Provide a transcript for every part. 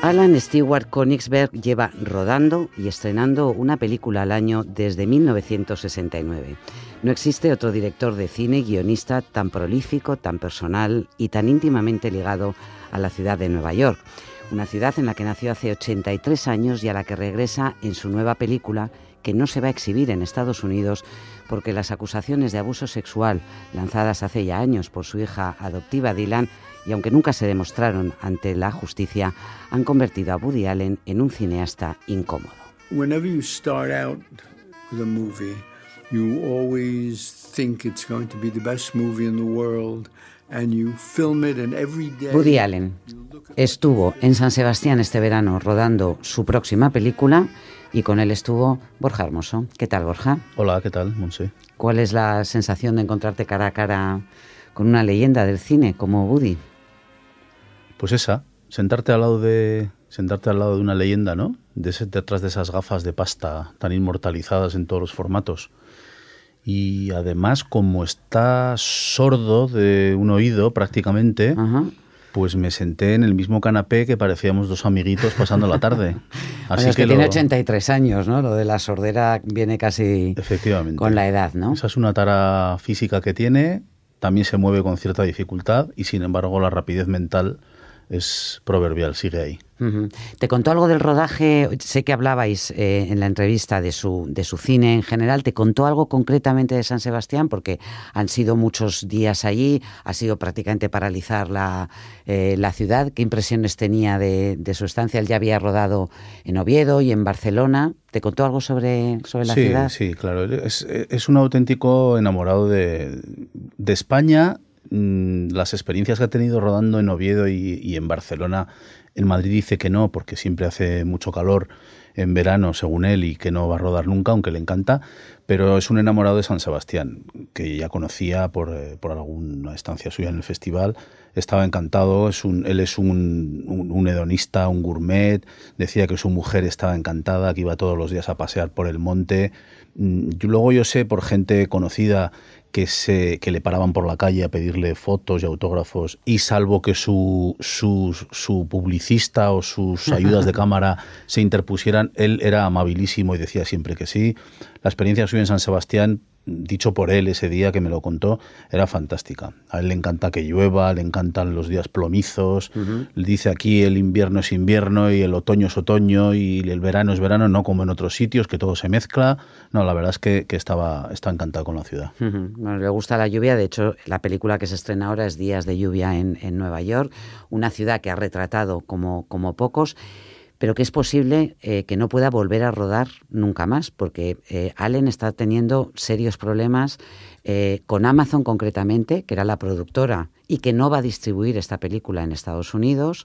Alan Stewart Königsberg lleva rodando y estrenando una película al año desde 1969. No existe otro director de cine, guionista tan prolífico, tan personal y tan íntimamente ligado a la ciudad de Nueva York. Una ciudad en la que nació hace 83 años y a la que regresa en su nueva película, que no se va a exhibir en Estados Unidos porque las acusaciones de abuso sexual lanzadas hace ya años por su hija adoptiva Dylan, y aunque nunca se demostraron ante la justicia, han convertido a Woody Allen en un cineasta incómodo. Whenever you start out with a movie, you always think it's going to be the best movie in the world, and you film it, and every day... Woody Allen estuvo en San Sebastián este verano rodando su próxima película y con él estuvo Borja Hermoso. ¿Qué tal, Borja? Hola, ¿qué tal, Montse? ¿Cuál es la sensación de encontrarte cara a cara con una leyenda del cine como Woody? Pues esa, sentarte al lado de una leyenda, ¿no? Detrás de esas gafas de pasta tan inmortalizadas en todos los formatos. Y además, como está sordo de un oído prácticamente, pues me senté en el mismo canapé que parecíamos dos amiguitos pasando la tarde. Así bueno, es que tiene 83 años, ¿no? Lo de la sordera viene casi efectivamente con la edad, ¿no? Esa es una tara física que tiene, también se mueve con cierta dificultad y sin embargo la rapidez mental es proverbial, sigue ahí. ¿Te contó algo del rodaje? Sé que hablabais en la entrevista de su cine en general. ¿Te contó algo concretamente de San Sebastián? Porque han sido muchos días allí, ha sido prácticamente paralizar la ciudad. ¿Qué impresiones tenía de su estancia? Él ya había rodado en Oviedo y en Barcelona. ¿Te contó algo sobre la ciudad? Sí, claro. Es un auténtico enamorado de España. Las experiencias que ha tenido rodando en Oviedo y en Barcelona. En Madrid dice que no, porque siempre hace mucho calor en verano, según él, y que no va a rodar nunca, aunque le encanta. Pero es un enamorado de San Sebastián, que ya conocía por alguna estancia suya en el festival. Estaba encantado, él es un hedonista, un gourmet. Decía que su mujer estaba encantada, que iba todos los días a pasear por el monte. Luego yo sé por gente conocida que le paraban por la calle a pedirle fotos y autógrafos, y salvo que su publicista o sus ayudas de cámara se interpusieran, él era amabilísimo y decía siempre que sí. La experiencia suya en San Sebastián, dicho por él ese día que me lo contó, era fantástica. A él le encanta que llueva, le encantan los días plomizos. Dice aquí el invierno es invierno y el otoño es otoño y el verano es verano, no como en otros sitios, que todo se mezcla. No, la verdad es que está encantado con la ciudad. Bueno, le gusta la lluvia. De hecho, la película que se estrena ahora es Días de lluvia en Nueva York, una ciudad que ha retratado como pocos, pero que es posible que no pueda volver a rodar nunca más, porque Allen está teniendo serios problemas con Amazon concretamente, que era la productora y que no va a distribuir esta película en Estados Unidos,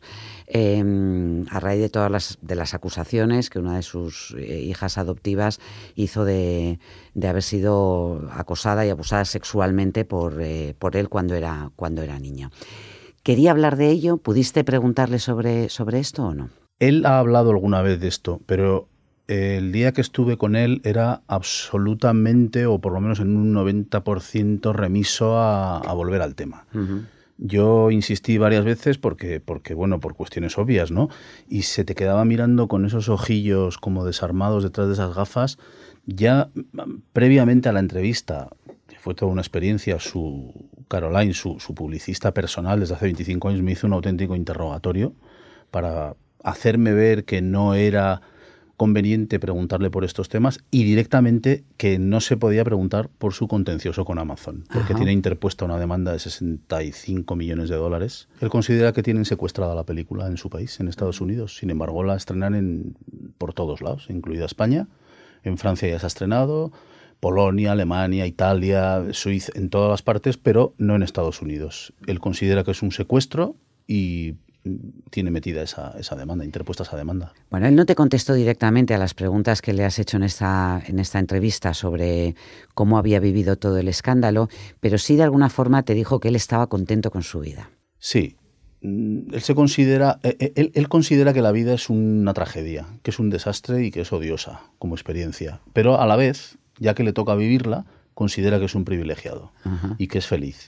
a raíz de todas las acusaciones que una de sus hijas adoptivas hizo de haber sido acosada y abusada sexualmente por él cuando era niño. ¿Quería hablar de ello? ¿Pudiste preguntarle sobre esto o no? Él ha hablado alguna vez de esto, pero el día que estuve con él era absolutamente, o por lo menos en un 90% remiso a volver al tema. Yo insistí varias veces porque, bueno, por cuestiones obvias, ¿no? Y se te quedaba mirando con esos ojillos como desarmados detrás de esas gafas. Ya previamente a la entrevista, fue toda una experiencia, Caroline, su publicista personal desde hace 25 años, me hizo un auténtico interrogatorio para hacerme ver que no era conveniente preguntarle por estos temas y directamente que no se podía preguntar por su contencioso con Amazon, porque tiene interpuesta una demanda de $65 millones. Él considera que tienen secuestrada la película en su país, en Estados Unidos. Sin embargo, la estrenan por todos lados, incluida España. En Francia ya se ha estrenado, Polonia, Alemania, Italia, Suiza, en todas las partes, pero no en Estados Unidos. Él considera que es un secuestro y tiene metida esa demanda, interpuesta esa demanda. Bueno, él no te contestó directamente a las preguntas que le has hecho en esta entrevista sobre cómo había vivido todo el escándalo, pero sí de alguna forma te dijo que él estaba contento con su vida. Sí. Él considera que la vida es una tragedia, que es un desastre y que es odiosa como experiencia, pero a la vez, ya que le toca vivirla, considera que es un privilegiado y que es feliz,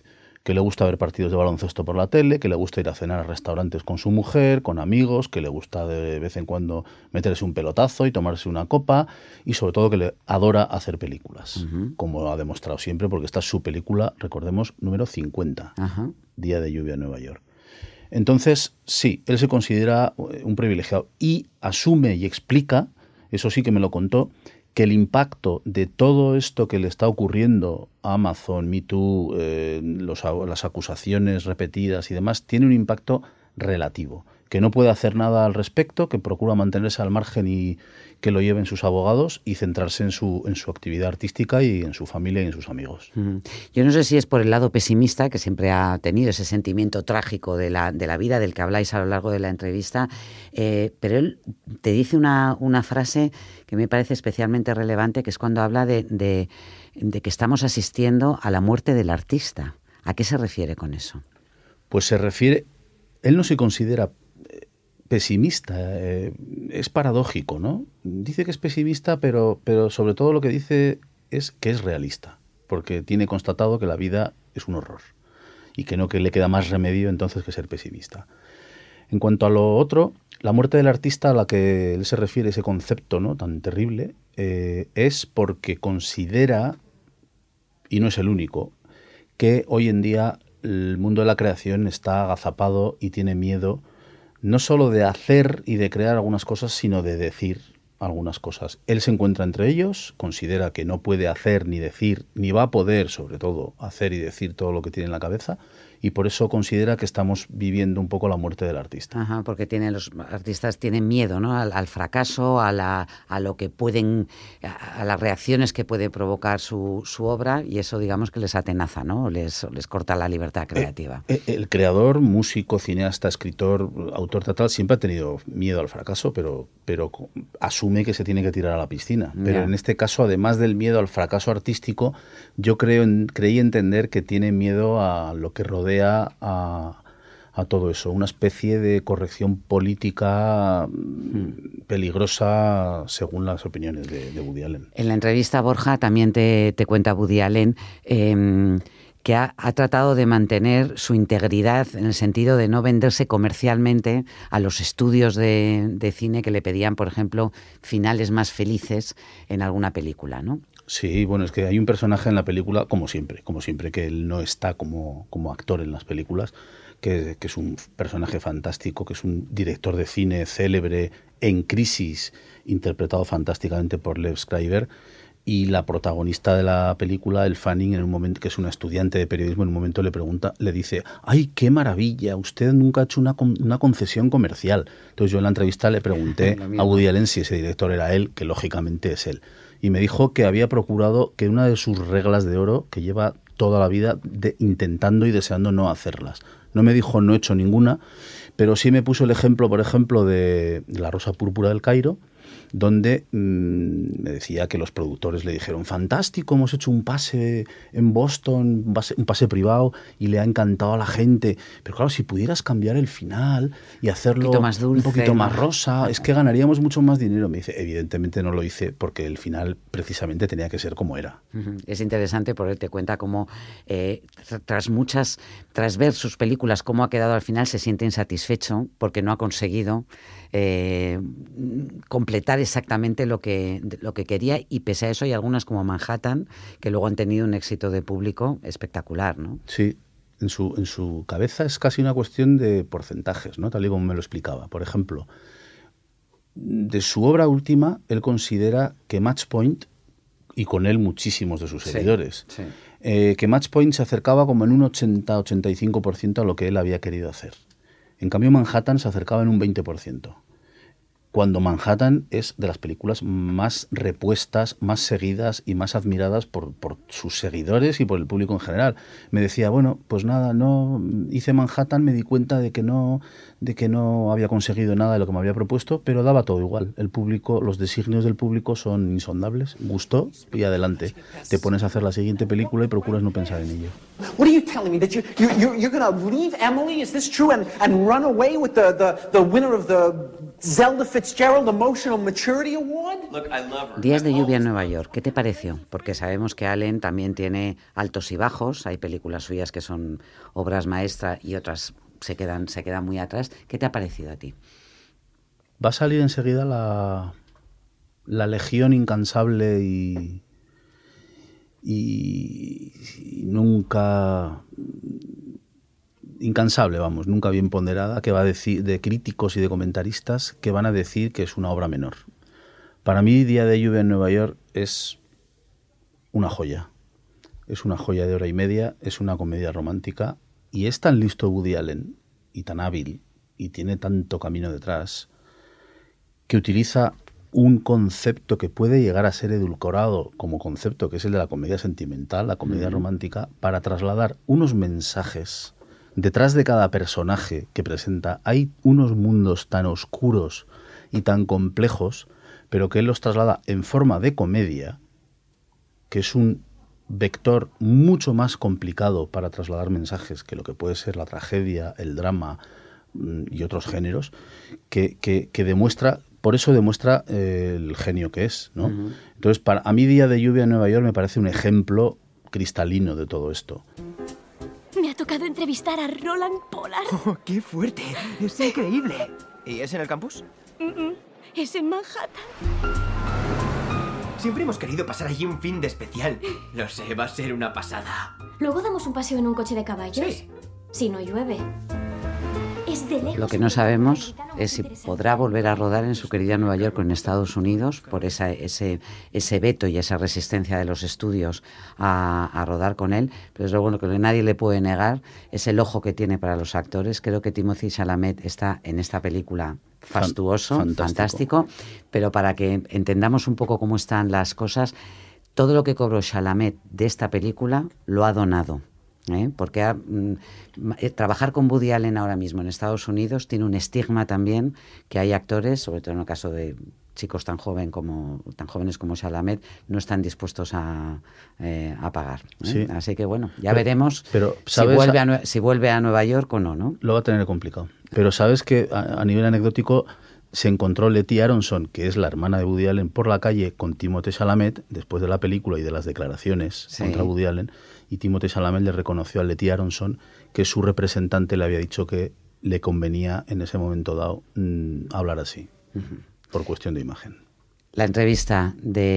que le gusta ver partidos de baloncesto por la tele, que le gusta ir a cenar a restaurantes con su mujer, con amigos, que le gusta de vez en cuando meterse un pelotazo y tomarse una copa, y sobre todo que le adora hacer películas, como ha demostrado siempre, porque esta es su película, recordemos, número 50, Día de lluvia en Nueva York. Entonces, sí, él se considera un privilegiado y asume y explica, eso sí que me lo contó, que el impacto de todo esto que le está ocurriendo a Amazon, Me Too, las acusaciones repetidas y demás, tiene un impacto relativo, que no puede hacer nada al respecto, que procura mantenerse al margen y que lo lleven sus abogados y centrarse en su actividad artística y en su familia y en sus amigos. Yo no sé si es por el lado pesimista, que siempre ha tenido ese sentimiento trágico de la vida del que habláis a lo largo de la entrevista, pero él te dice una frase que me parece especialmente relevante, que es cuando habla de que estamos asistiendo a la muerte del artista. ¿A qué se refiere con eso? Pues se refiere, él no se considera pesimista, es paradójico, ¿no? Dice que es pesimista, pero sobre todo lo que dice es que es realista, porque tiene constatado que la vida es un horror y que no que le queda más remedio entonces que ser pesimista. En cuanto a lo otro, la muerte del artista a la que él se refiere, ese concepto, ¿no?, tan terrible, es porque considera, y no es el único, que hoy en día el mundo de la creación está agazapado y tiene miedo no solo de hacer y de crear algunas cosas, sino de decir algunas cosas. Él se encuentra entre ellos, considera que no puede hacer ni decir, ni va a poder, sobre todo, hacer y decir todo lo que tiene en la cabeza, y por eso considera que estamos viviendo un poco la muerte del artista. Porque los artistas tienen miedo, ¿no?, al fracaso, a lo que pueden, a las reacciones que puede provocar su obra, y eso, digamos, que les atenaza, ¿no?, les corta la libertad creativa. El creador, músico, cineasta, escritor, autor teatral, siempre ha tenido miedo al fracaso, pero asume que se tiene que tirar a la piscina. Pero en este caso, además del miedo al fracaso artístico, yo creí entender que tiene miedo a lo que rodea a todo eso, una especie de corrección política peligrosa según las opiniones de Woody Allen. En la entrevista, Borja, también te cuenta Woody Allen que ha tratado de mantener su integridad en el sentido de no venderse comercialmente a los estudios de cine que le pedían, por ejemplo, finales más felices en alguna película, ¿no? Sí, bueno, es que hay un personaje en la película, como siempre, que él no está como actor en las películas, que es un personaje fantástico, que es un director de cine célebre, en crisis, interpretado fantásticamente por Liev Schreiber, y la protagonista de la película, Elle Fanning, en un momento, que es una estudiante de periodismo, en un momento le dice: ¡ay, qué maravilla! Usted nunca ha hecho una concesión comercial. Entonces yo en la entrevista le pregunté a Woody Allen si ese director era él, que lógicamente es él. Y me dijo que había procurado que una de sus reglas de oro, que lleva toda la vida intentando y deseando no hacerlas. No me dijo no he hecho ninguna, pero sí me puso el ejemplo, por ejemplo, de La Rosa Púrpura del Cairo, donde me decía que los productores le dijeron: fantástico, hemos hecho un pase en Boston, un pase privado, y le ha encantado a la gente, pero claro, si pudieras cambiar el final y hacerlo un poquito más rosa, es que ganaríamos mucho más dinero. Me dice: evidentemente no lo hice porque el final precisamente tenía que ser como era. Es interesante porque él te cuenta cómo tras ver sus películas, cómo ha quedado al final, se siente insatisfecho porque no ha conseguido completar exactamente lo que quería, y pese a eso hay algunas como Manhattan que luego han tenido un éxito de público espectacular, ¿no? Sí, en su cabeza es casi una cuestión de porcentajes, ¿no?, tal y como me lo explicaba. Por ejemplo, de su obra última, él considera que Match Point, y con él muchísimos de sus seguidores, que Match Point se acercaba como en un 80-85% a lo que él había querido hacer. En cambio, Manhattan se acercaba en un 20%. Cuando Manhattan es de las películas más repuestas, más seguidas y más admiradas por sus seguidores y por el público en general. Me decía: bueno, pues nada, no hice Manhattan, me di cuenta de que no había conseguido nada de lo que me había propuesto, pero daba todo igual. El público, los designios del público son insondables. Gustó y adelante. Te pones a hacer la siguiente película y procuras no pensar en ello. What are you telling me, that you're going to leave Emily? Is this true? And run away with the winner of the Zelda Fitzgerald Fitzgerald Emotional Maturity Award? Look, I love her. Días de lluvia en Nueva York, ¿qué te pareció? Porque sabemos que Allen también tiene altos y bajos, hay películas suyas que son obras maestras y otras se quedan muy atrás. ¿Qué te ha parecido a ti? Va a salir enseguida la legión incansable y nunca incansable, vamos, nunca bien ponderada, que va a decir, de críticos y de comentaristas que van a decir que es una obra menor. Para mí, Día de lluvia en Nueva York es una joya. Es una joya de hora y media, es una comedia romántica y es tan listo Woody Allen y tan hábil y tiene tanto camino detrás que utiliza un concepto que puede llegar a ser edulcorado como concepto, que es el de la comedia sentimental, la comedia romántica, para trasladar unos mensajes. Detrás de cada personaje que presenta hay unos mundos tan oscuros y tan complejos, pero que él los traslada en forma de comedia, que es un vector mucho más complicado para trasladar mensajes que lo que puede ser la tragedia, el drama y otros géneros, que demuestra, por eso demuestra el genio que es, ¿no? Entonces, a mí Día de lluvia en Nueva York me parece un ejemplo cristalino de todo esto. Me ha tocado entrevistar a Roland Pollard. ¡Oh, qué fuerte! ¡Es increíble! ¿Y es en el campus? Es en Manhattan. Siempre hemos querido pasar allí un fin de especial. Lo sé, va a ser una pasada. Luego damos un paseo en un coche de caballos. Sí. Si no llueve. Es de lejos. Lo que no sabemos es si podrá volver a rodar en su querida Nueva York o en Estados Unidos por ese veto y esa resistencia de los estudios a rodar con él. Pero desde luego lo que nadie le puede negar es el ojo que tiene para los actores. Creo que Timothée Chalamet está en esta película fastuoso, fantástico, pero para que entendamos un poco cómo están las cosas, todo lo que cobró Chalamet de esta película lo ha donado. Porque trabajar con Woody Allen ahora mismo en Estados Unidos tiene un estigma también, que hay actores, sobre todo en el caso de chicos tan jóvenes como Chalamet, no están dispuestos a pagar. Sí. Así que bueno, ya veremos si vuelve a Nueva York o no, ¿no? Lo va a tener complicado. Pero sabes que a nivel anecdótico se encontró Letty Aronson, que es la hermana de Woody Allen, por la calle con Timothée Chalamet después de la película y de las declaraciones contra Woody Allen, y Timothée Chalamet le reconoció a Letty Aronson que su representante le había dicho que le convenía en ese momento dado hablar así, por cuestión de imagen. La entrevista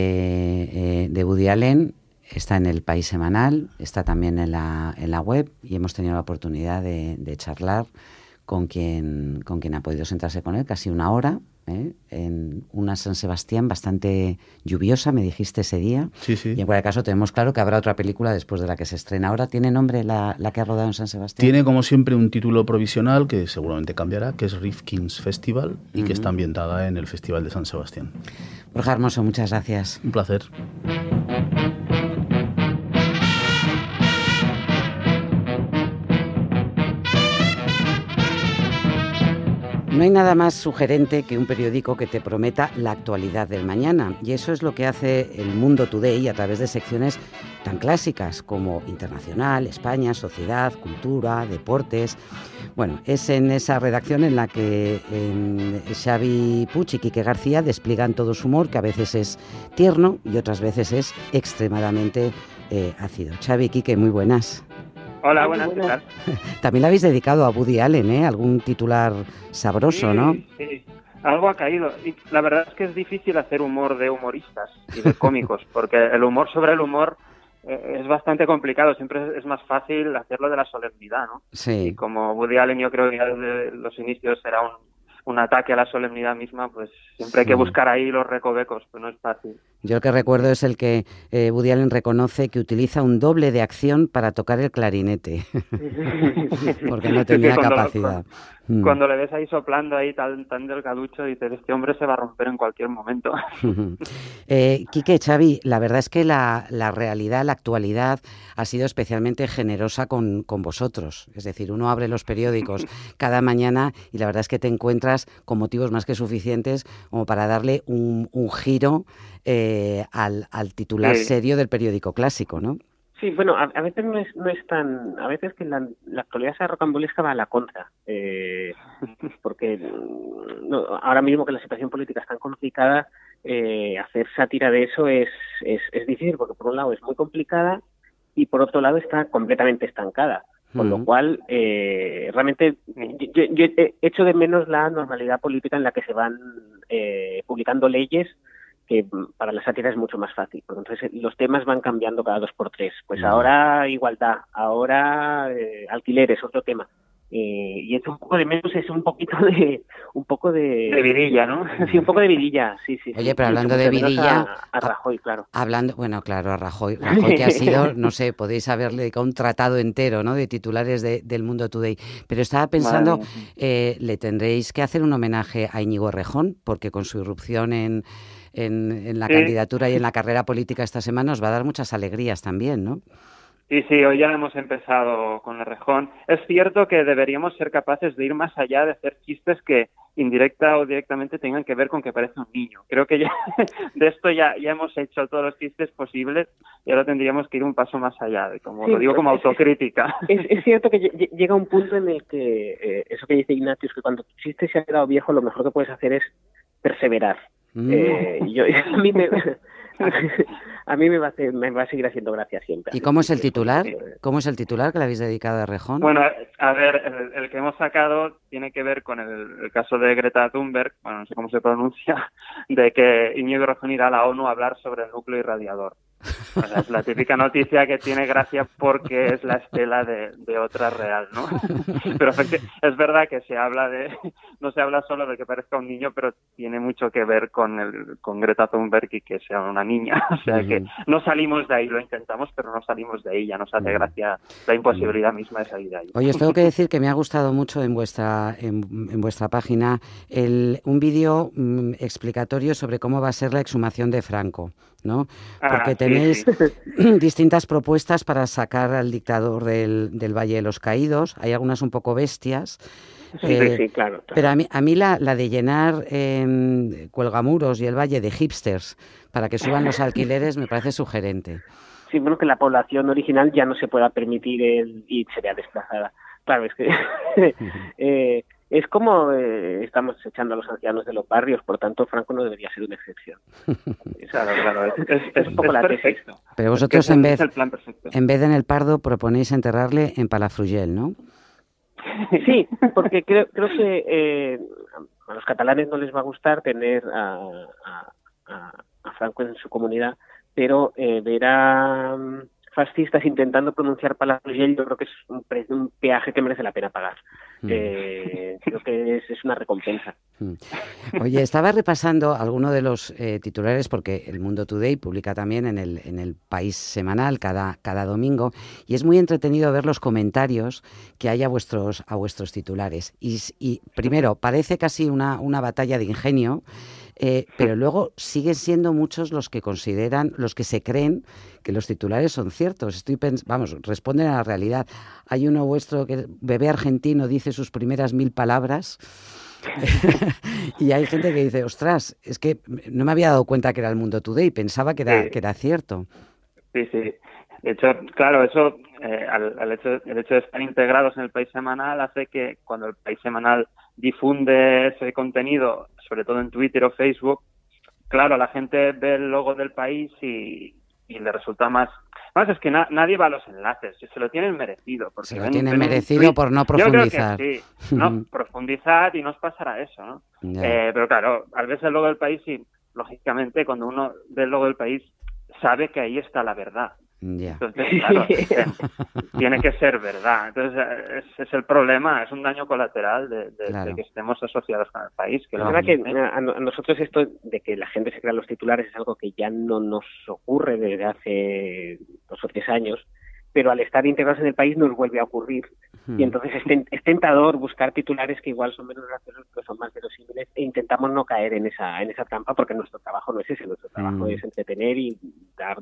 de Woody Allen está en El País Semanal, está también en la web, y hemos tenido la oportunidad de charlar con quien ha podido sentarse con él casi una hora, en una San Sebastián bastante lluviosa, me dijiste ese día. Sí, sí. Y en cualquier caso tenemos claro que habrá otra película después de la que se estrena ahora. ¿Tiene nombre la que ha rodado en San Sebastián? Tiene, como siempre, un título provisional que seguramente cambiará, que es Rifkin's Festival, y que está ambientada en el Festival de San Sebastián. Borja Hermoso, muchas gracias. Un placer. No hay nada más sugerente que un periódico que te prometa la actualidad del mañana, y eso es lo que hace El Mundo Today a través de secciones tan clásicas como Internacional, España, Sociedad, Cultura, Deportes. Bueno, es en esa redacción en la que Xavi Puig y Quique García despliegan todo su humor, que a veces es tierno y otras veces es extremadamente ácido. Xavi y Quique, muy buenas. Hola, buenas, ¿qué tal? También la habéis dedicado a Woody Allen, algún titular sabroso, sí, ¿no? Sí, algo ha caído. Y la verdad es que es difícil hacer humor de humoristas y de cómicos, porque el humor sobre el humor es bastante complicado. Siempre es más fácil hacerlo de la solemnidad, ¿no? Sí. Y como Woody Allen, yo creo que ya desde los inicios era un ataque a la solemnidad misma, pues siempre hay que buscar ahí los recovecos, pues no es fácil. Yo el que recuerdo es el que Woody Allen reconoce que utiliza un doble de acción para tocar el clarinete, porque no tenía capacidad. Cuando le ves ahí soplando ahí tan delgaducho, dices, este hombre se va a romper en cualquier momento. Quique, Xavi, la verdad es que la realidad, la actualidad ha sido especialmente generosa con vosotros. Es decir, uno abre los periódicos cada mañana y la verdad es que te encuentras con motivos más que suficientes como para darle un giro al titular serio del periódico clásico, ¿no? Sí, bueno, a veces no es tan... A veces que la actualidad esa rocambolesca va a la contra. Porque ahora mismo que la situación política es tan complicada, hacer sátira de eso es difícil, porque por un lado es muy complicada y por otro lado está completamente estancada. Con lo cual, realmente, yo echo de menos la normalidad política en la que se van publicando leyes, que para la sátira es mucho más fácil, porque entonces los temas van cambiando cada 2 por 3. Pues ahora igualdad, ahora alquileres, otro tema. Y esto un poco de menos es un poco de vidilla, ¿no? Sí, un poco de vidilla, sí. Oye, pero hablando de vidilla... A Rajoy, claro. Bueno, claro, a Rajoy que ha sido, no sé, podéis haberle dedicado un tratado entero, ¿no?, de titulares del Mundo Today. Pero estaba pensando, le tendréis que hacer un homenaje a Íñigo Errejón, porque con su irrupción en la candidatura y en la carrera política esta semana os va a dar muchas alegrías también, ¿no? Sí, hoy ya hemos empezado con Errejón. Es cierto que deberíamos ser capaces de ir más allá, de hacer chistes que indirecta o directamente tengan que ver con que parece un niño. Creo que ya de esto ya hemos hecho todos los chistes posibles y ahora tendríamos que ir un paso más allá, como lo digo como autocrítica. Es cierto que llega un punto en el que, eso que dice Ignatius, que cuando tu chiste se ha quedado viejo, lo mejor que puedes hacer es perseverar. A mí me va a seguir haciendo gracia siempre. ¿Y cómo es el titular? ¿Cómo es el titular que le habéis dedicado a Errejón? Bueno, a ver, el que hemos sacado tiene que ver con el caso de Greta Thunberg, bueno, no sé cómo se pronuncia, de que Íñigo Errejón irá a la ONU a hablar sobre el núcleo irradiador. O sea, es la típica noticia que tiene gracia porque es la estela de otra real, ¿no? Pero es verdad que no se habla solo de que parezca un niño, pero tiene mucho que ver con Greta Thunberg y que sea una niña. O sea que no salimos de ahí, lo intentamos, pero no salimos de ahí. Ya nos hace gracia la imposibilidad misma de salir de ahí. Oye, os tengo que decir que me ha gustado mucho en vuestra página un vídeo explicatorio sobre cómo va a ser la exhumación de Franco, ¿no? Porque tenéis distintas propuestas para sacar al dictador del Valle de los Caídos. Hay algunas un poco bestias. Sí, claro. Pero a mí la de llenar Cuelgamuros y el Valle de hipsters para que suban los alquileres me parece sugerente. Sí, bueno, que la población original ya no se pueda permitir y se vea desplazada. Claro, es que es como estamos echando a los ancianos de los barrios, por tanto Franco no debería ser una excepción. Claro, es un poco la tesis. Pero vosotros en vez de en el Pardo proponéis enterrarle en Palafrugell, ¿no? Sí, porque creo que a los catalanes no les va a gustar tener a Franco en su comunidad, pero ver a fascistas intentando pronunciar Palafrugell, yo creo que es un peaje que merece la pena pagar. Creo que es una recompensa. Oye, estaba repasando alguno de los titulares porque el Mundo Today publica también en el País semanal cada domingo y es muy entretenido ver los comentarios que hay a vuestros titulares. Y primero, parece casi una batalla de ingenio, pero luego siguen siendo muchos los que se creen que los titulares son ciertos. Responden a la realidad. Hay uno vuestro que bebé argentino dice sus primeras 1000 palabras y hay gente que dice, ostras, es que no me había dado cuenta que era el Mundo Today, pensaba que era cierto. Sí. De hecho, claro, eso, el hecho de estar integrados en el País Semanal hace que cuando el País Semanal difunde ese contenido, sobre todo en Twitter o Facebook, claro, la gente ve el logo del País y le resulta más... Además, es que nadie va a los enlaces, se lo tienen merecido. Porque se lo tienen merecido por no profundizar. Yo creo que sí, no profundizad y no os pasará eso, ¿no? Pero claro, al ver el logo del País, y lógicamente cuando uno ve el logo del País, sabe que ahí está la verdad. Entonces, claro, tiene que ser verdad. Entonces, ese es el problema, es un daño colateral de que estemos asociados con el país. Es verdad que a nosotros esto de que la gente se crea los titulares es algo que ya no nos ocurre desde hace 2 o 3 años, pero al estar integrados en el país nos vuelve a ocurrir. Y entonces es tentador buscar titulares que igual son menos graciosos, pero son más verosímiles, e intentamos no caer en esa trampa, porque nuestro trabajo no es ese, nuestro trabajo es entretener y dar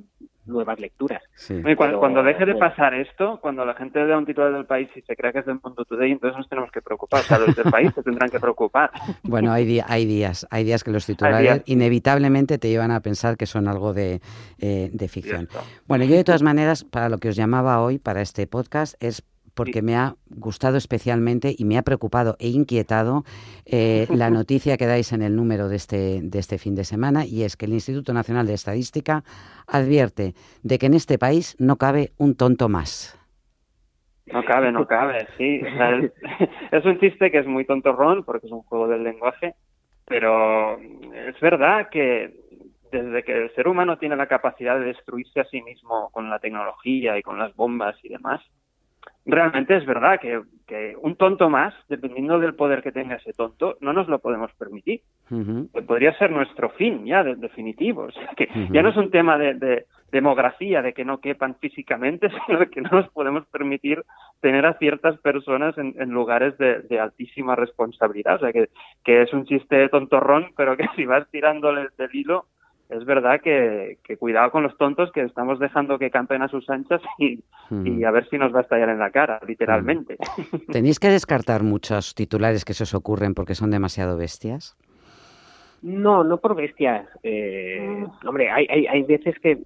nuevas lecturas. Sí. Cuando deje de pasar esto, cuando la gente vea un titular del País y se crea que es del Mundo Today, entonces nos tenemos que preocupar. O sea, los del País se tendrán que preocupar. Bueno, hay días que los titulares inevitablemente te llevan a pensar que son algo de ficción. Bueno, yo de todas maneras, para lo que os llamaba hoy, para este podcast, es porque me ha gustado especialmente y me ha preocupado e inquietado la noticia que dais en el número de este fin de semana, y es que el Instituto Nacional de Estadística advierte de que en este país no cabe un tonto más. No cabe, sí. O sea, es un chiste que es muy tontorrón porque es un juego del lenguaje, pero es verdad que desde que el ser humano tiene la capacidad de destruirse a sí mismo con la tecnología y con las bombas y demás, realmente es verdad que un tonto más, dependiendo del poder que tenga ese tonto, no nos lo podemos permitir. Uh-huh. Podría ser nuestro fin ya definitivo. O sea, que ya no es un tema de demografía, de que no quepan físicamente, sino de que no nos podemos permitir tener a ciertas personas en lugares de altísima responsabilidad. O sea, que es un chiste tontorrón, pero que si vas tirándole del hilo, es verdad que cuidado con los tontos, que estamos dejando que campen a sus anchas y a ver si nos va a estallar en la cara, literalmente. ¿Tenéis que descartar muchos titulares que se os ocurren porque son demasiado bestias? No por bestias. Hombre, hay veces que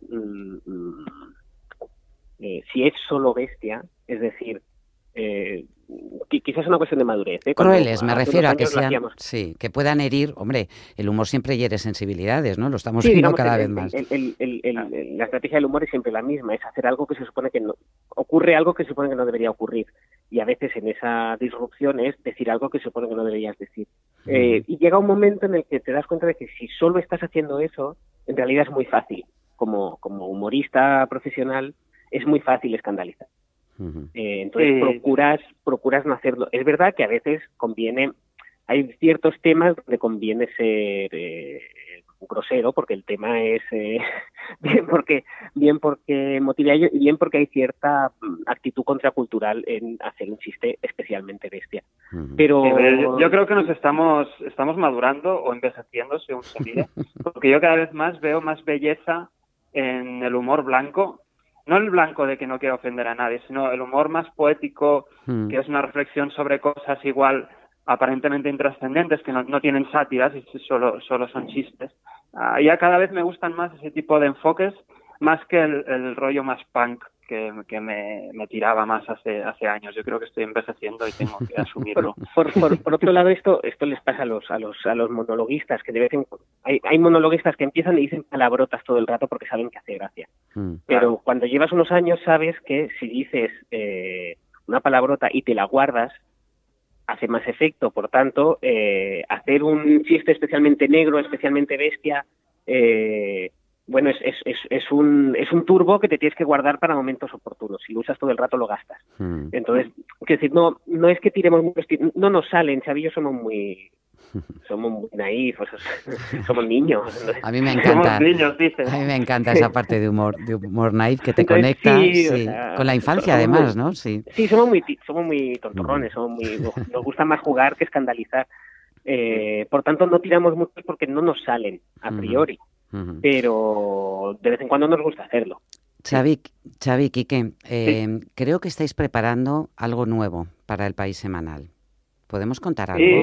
si es solo bestia, es decir, quizás es una cuestión de madurez. Crueles, me refiero a que sean, sí, que puedan herir. Hombre, el humor siempre hiere sensibilidades, ¿no? Lo estamos viendo cada vez más. La estrategia del humor es siempre la misma, es hacer algo que se supone que no ocurre, algo que se supone que no debería ocurrir, y a veces en esa disrupción es decir algo que se supone que no deberías decir. Y llega un momento en el que te das cuenta de que si solo estás haciendo eso, en realidad es muy fácil. Como humorista profesional, es muy fácil escandalizar. Entonces procuras no hacerlo. Es verdad que a veces hay ciertos temas donde conviene ser grosero, porque el tema es bien porque motiva y bien porque hay cierta actitud contracultural en hacer un chiste especialmente bestia. Pero yo creo que nos estamos madurando o envejeciendo, según se mire, porque yo cada vez más veo más belleza en el humor blanco. No el blanco de que no quiero ofender a nadie, sino el humor más poético, que es una reflexión sobre cosas igual aparentemente intrascendentes, que no tienen sátiras y solo son chistes. Ya cada vez me gustan más ese tipo de enfoques, más que el rollo más punk que me tiraba más hace años. Yo creo que estoy envejeciendo y tengo que asumirlo. Por otro lado, esto les pasa a los monologuistas, que de vez en cuando hay monologuistas que empiezan y dicen palabrotas todo el rato porque saben que hace gracia. Pero cuando llevas unos años sabes que si dices una palabrota y te la guardas, hace más efecto. Por tanto, hacer un chiste especialmente negro, especialmente bestia, bueno, es un turbo que te tienes que guardar para momentos oportunos. Si lo usas todo el rato, lo gastas. Entonces, quiero decir, no es que tiremos muchos tiros, no nos salen, Xavi y yo somos muy naif, somos niños. A mí me encanta. Somos niños, dices. A mí me encanta esa parte de humor naif que te conecta o sea, con la infancia, además, ¿no? Sí, somos muy tontorrones, nos gusta más jugar que escandalizar. Por tanto, no tiramos muchos porque no nos salen a priori. Pero de vez en cuando nos gusta hacerlo. Xavi, Quique, creo que estáis preparando algo nuevo para El País Semanal. ¿Podemos contar algo?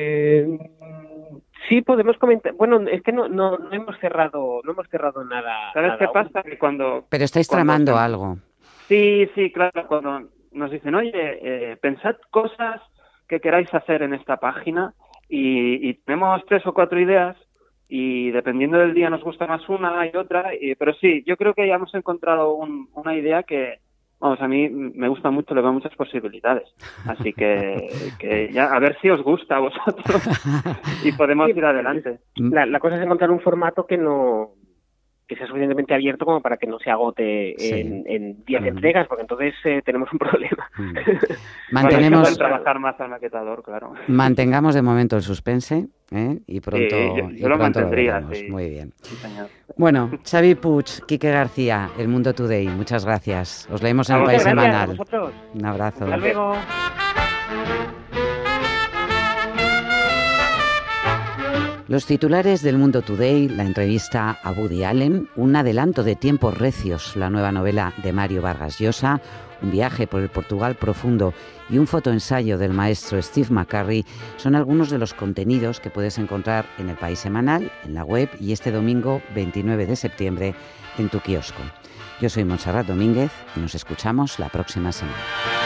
Sí, podemos comentar. Bueno, es que no hemos cerrado nada. ¿Sabes qué pasa? Que pero estáis tramando algo. Sí, claro. Cuando nos dicen, oye, pensad cosas que queráis hacer en esta página y tenemos 3 o 4 ideas. Y dependiendo del día nos gusta más una y otra, pero sí, yo creo que ya hemos encontrado una idea que, vamos, a mí me gusta mucho, le veo muchas posibilidades. Así que ya a ver si os gusta a vosotros y podemos ir adelante. La cosa es encontrar un formato que sea suficientemente abierto como para que no se agote en 10 entregas, porque entonces tenemos un problema. Mantenemos trabajar más al maquetador, claro. Mantengamos de momento el suspense, y pronto, yo lo mantendría. Sí. Muy bien. Sí, señor. Bueno, Xavi Puig, Quique García, El Mundo Today, muchas gracias. Os leemos en El País Semanal. Un abrazo. Hasta luego. Los titulares del Mundo Today, la entrevista a Woody Allen, un adelanto de Tiempos Recios, la nueva novela de Mario Vargas Llosa, un viaje por el Portugal profundo y un fotoensayo del maestro Steve McCurry son algunos de los contenidos que puedes encontrar en El País Semanal, en la web y este domingo 29 de septiembre en tu kiosco. Yo soy Montserrat Domínguez y nos escuchamos la próxima semana.